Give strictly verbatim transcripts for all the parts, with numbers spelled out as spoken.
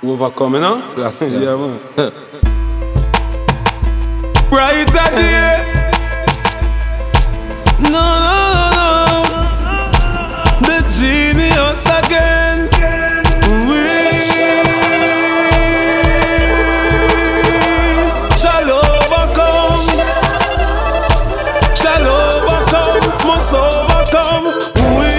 Overcoming, huh? That's it, yeah, man. Brighter day. No, no, no, no. The genius again. We shall overcome. Shall overcome. Must overcome. We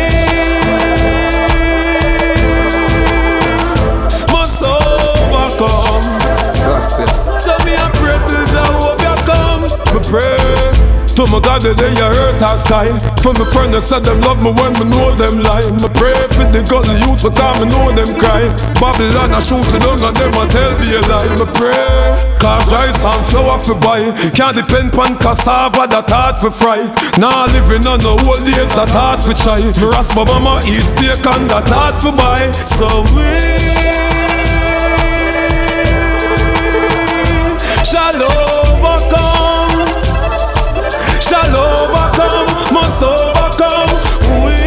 must overcome. That's it. So me a pray till Jah overcome. Me pray to my God that they a hurt our sky. For my friend that said them love me when me know them lie. Me pray for the gully youth because me know them cry. Babylon a shoot it down and them a tell me a lie. Me pray cause rice and flour for buy. Can't depend pon cassava that hard for fry. Nah living on the old days that hard for try. Me raspa mama eat steak and that hard for buy. So we shall overcome. Shall overcome, must overcome. We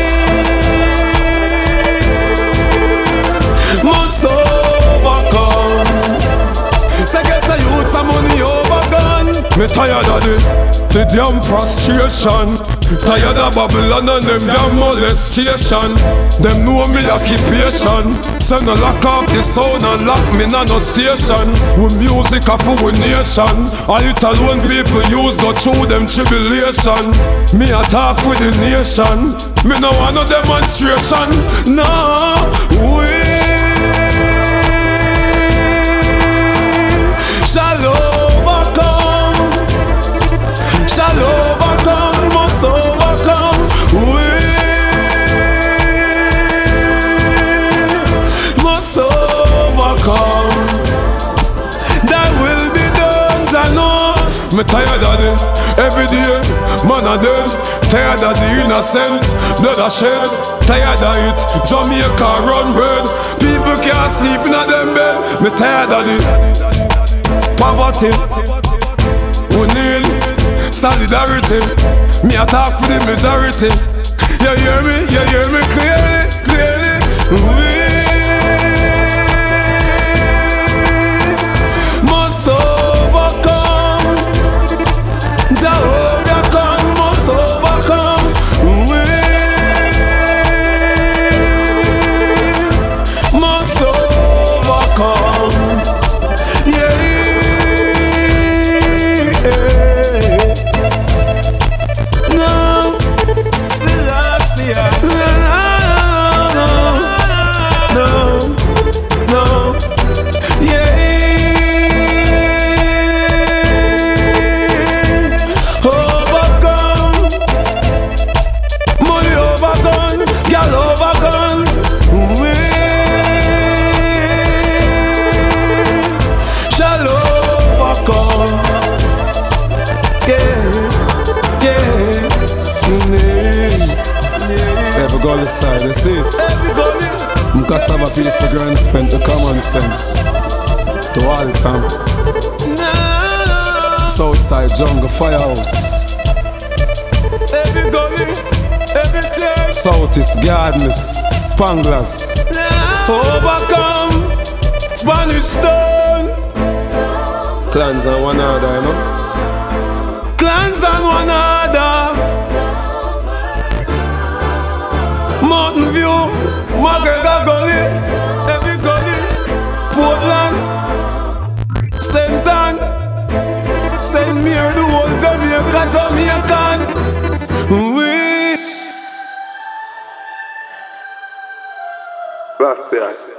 must overcome. Say get a youth some money overgone. Me tired of it, the damn frustration. Tired of Babylon and them damn molestation. Them know me occupation. Send a lock up the sound and lock me na no station. With music of our nation. All it alone people use go through them tribulation. Me attack with the nation. Me no want no demonstration. No, we shall overcome. Shall overcome, must overcome. We must overcome. That will be done, I know. Me tired of it, every day, man a dead. Tired of the innocent, blood a shed. Tired of it, Jamaica run red. People can't sleep in a them bed. Me tired of it, poverty. We need solidarity. Me attack for the majority. You hear me, you hear me clearly, clearly. We must overcome. Jah overcome, must overcome. We must overcome. Yeah, yeah. No, Selassie. No, no, no, no, no. Yeah. Overcome. Money overgone. Girl overgone. We shall overcome. Yeah, yeah, yeah. Every goal is side, you see it. Every gully. Mkasaba piece the grand spent the common sense. To all time. Nah. Southside jungle firehouse. Every gully, every church. Southeast Gardens, Spanglers. Nah. Overcome. Spanish stone. Clans and one another, you know. Clans and one another. Mountain View, McGregor Gully, every gully, Portland, Saint Ann, Saint Mary, the whole Jamaica, Jamaican. We That's it.